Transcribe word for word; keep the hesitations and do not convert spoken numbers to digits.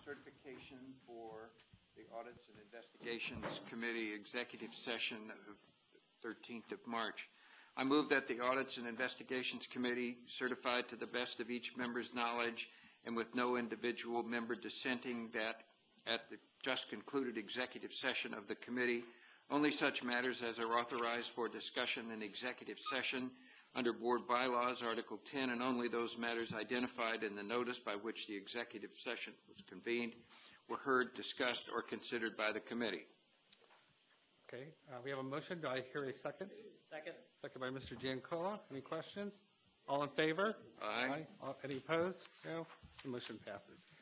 certification for the Audits and Investigations Committee executive session of thirteenth of March. I move that the Audits and Investigations Committee, certified to the best of each member's knowledge and with no individual member dissenting, that at the just concluded executive session of the committee, only such matters as are authorized for discussion in executive session under Board Bylaws, Article ten, and only those matters identified in the notice by which the executive session was convened were heard, discussed, or considered by the committee. Okay, uh, we have a motion. Do I hear a second? Second. Second by Mister Giancola. Any questions? All in favor? Aye. All, any opposed? No. The motion passes.